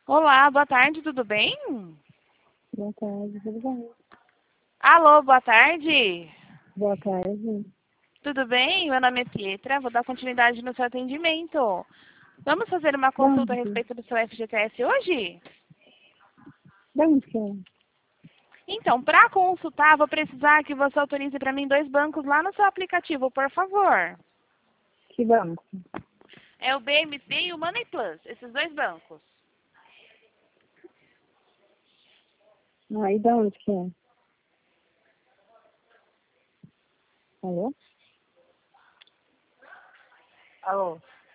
Olá, boa tarde, tudo bem? Boa tarde, tudo bem? Alô, boa tarde. Boa tarde. Tudo bem? Meu nome é Pietra, vou dar continuidade no seu atendimento. Vamos fazer uma Da consulta a onde? respeito do seu FGTS hoje? Da onde que é? Então, para consultar, vou precisar que você autorize para mim 2 bancos lá no seu aplicativo, por favor. Que banco? É o BMB e o Money Plus, esses 2 bancos. Ah, e da onde que é? Alô? Alô?